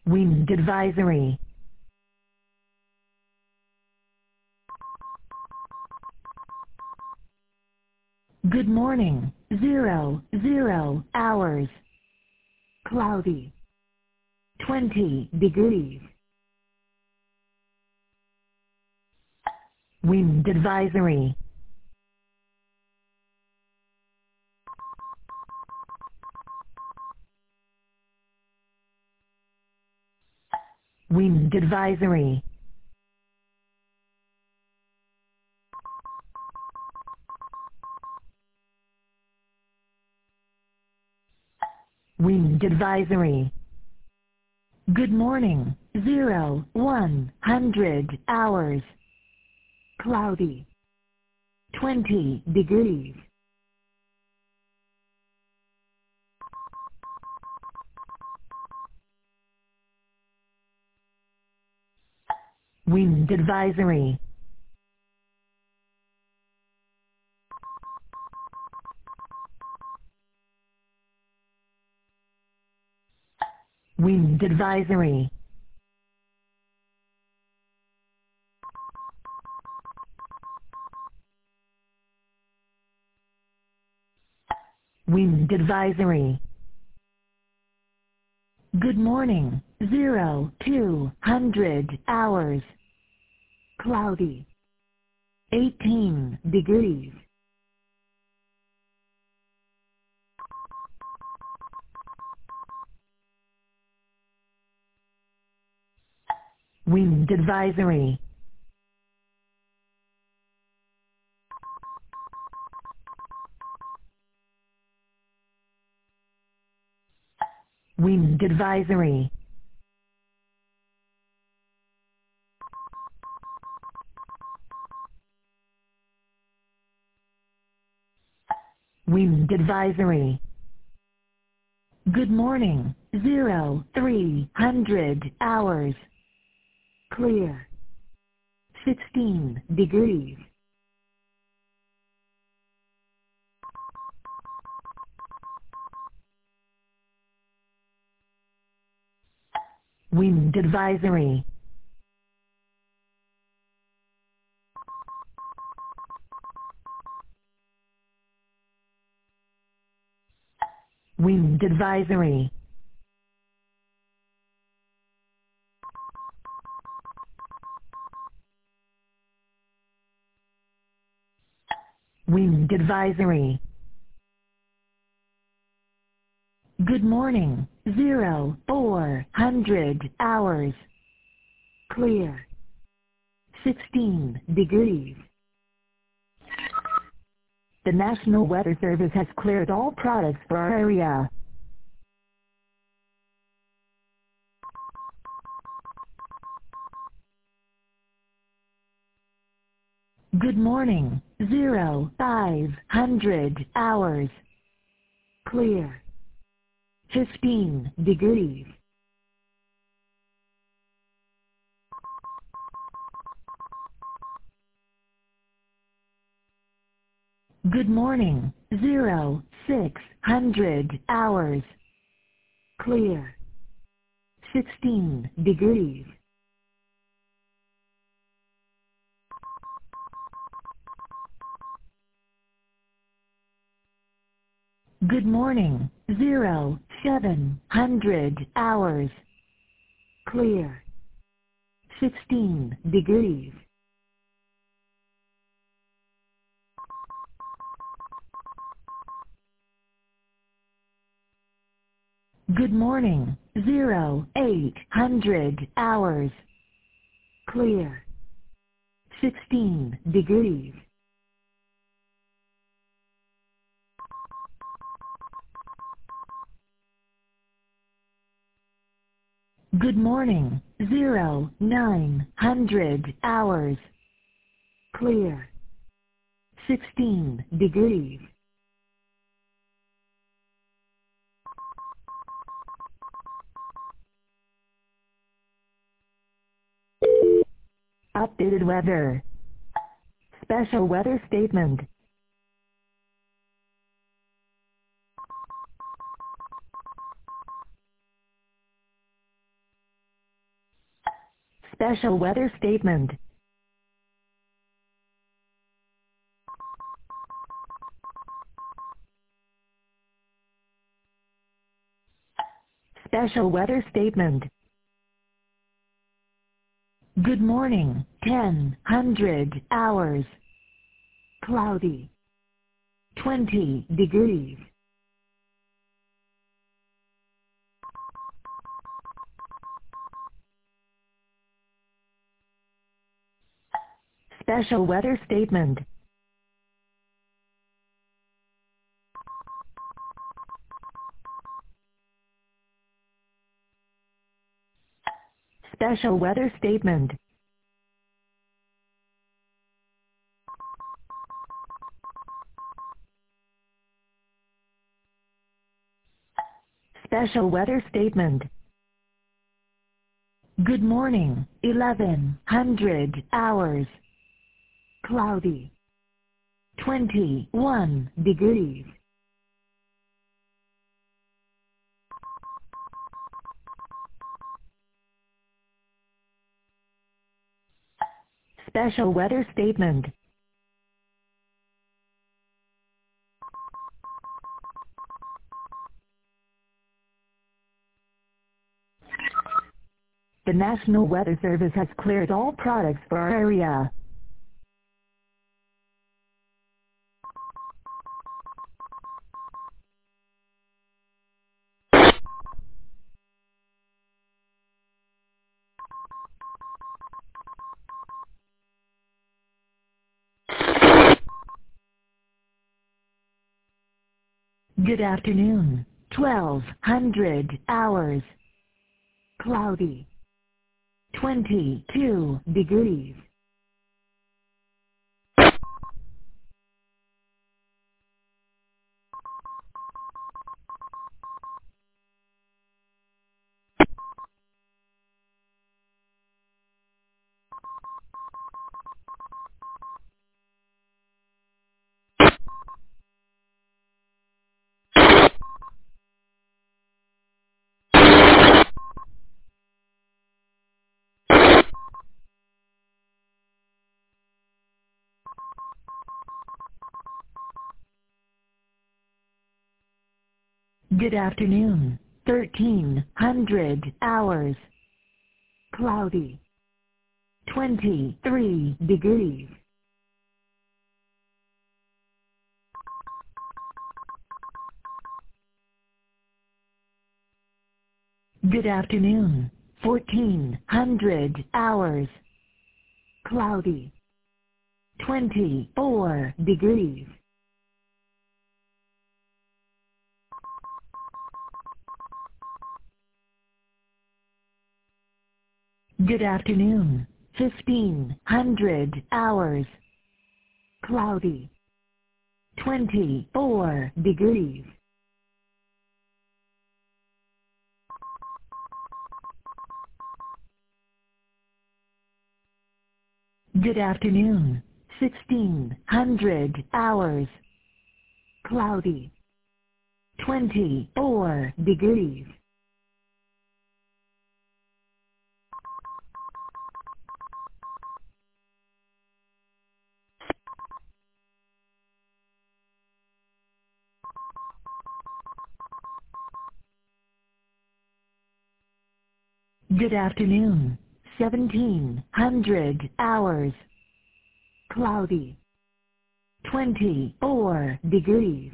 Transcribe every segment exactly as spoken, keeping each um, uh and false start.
Wind advisory. Good morning, zero, zero hours. Cloudy. twenty degrees. Wind advisory. Wind advisory. Wind advisory. Good morning, zero, one hundred hours. Cloudy. twenty degrees. Wind advisory. Wind advisory. Wind advisory. Good morning, zero, two hundred hours. Cloudy. eighteen degrees. Wind advisory. Wind advisory. Wind advisory. Good morning, zero, three hundred hours. Clear. sixteen degrees. Wind advisory. Wind advisory. Wind advisory. Good morning, zero, four hundred hours. Clear. sixteen degrees. The National Weather Service has cleared all products for our area. Good morning, zero, five hundred hours. Clear. fifteen degrees. Good morning, zero, six hundred hours. Clear. sixteen degrees. Good morning, zero, seven hundred hours. Clear. sixteen degrees. Good morning, zero, eight hundred hours. Clear. sixteen degrees. Good morning, zero, nine hundred hours. Clear. sixteen degrees. Updated weather. Special weather statement. Special weather statement. Special weather statement. Good morning, ten hundred hours. Cloudy. twenty degrees. Special weather statement. Special weather statement. Special weather statement. Good morning, eleven hundred hours. Cloudy. twenty-one degrees. Special weather statement. The National Weather Service has cleared all products for our area. Good afternoon, twelve hundred hours. Cloudy. twenty-two degrees. Good afternoon, thirteen hundred hours. Cloudy. twenty-three degrees. Good afternoon, fourteen hundred hours. Cloudy. twenty-four degrees. Good afternoon, fifteen hundred hours. Cloudy. twenty-four degrees. Good afternoon, sixteen hundred hours. Cloudy. twenty-four degrees. Good afternoon, seventeen hundred hours. Cloudy. twenty-four degrees.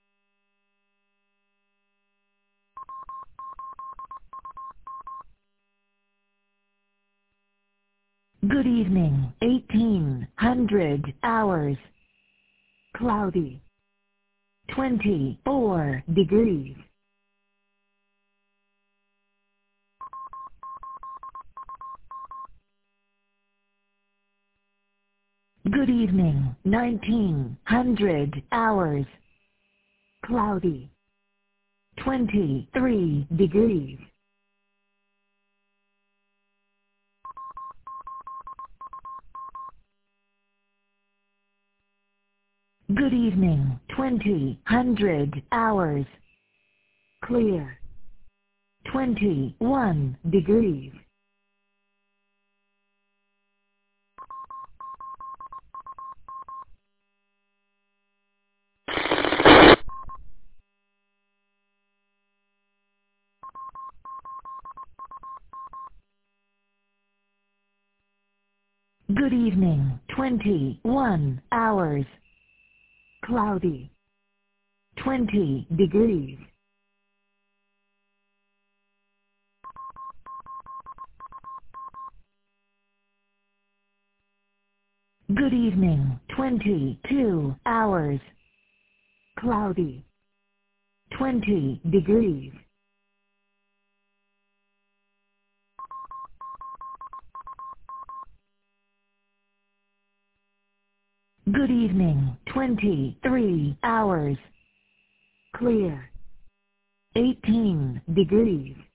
Good evening, eighteen hundred hours. Cloudy. twenty-four degrees. Good evening, nineteen hundred hours. Cloudy. twenty-three degrees. Good evening, twenty hundred hours. Clear. twenty-one degrees. Good evening, twenty-one hours. Cloudy. twenty degrees. Good evening, twenty-two hours. Cloudy. twenty degrees. Good evening, twenty-three hours. Clear. eighteen degrees.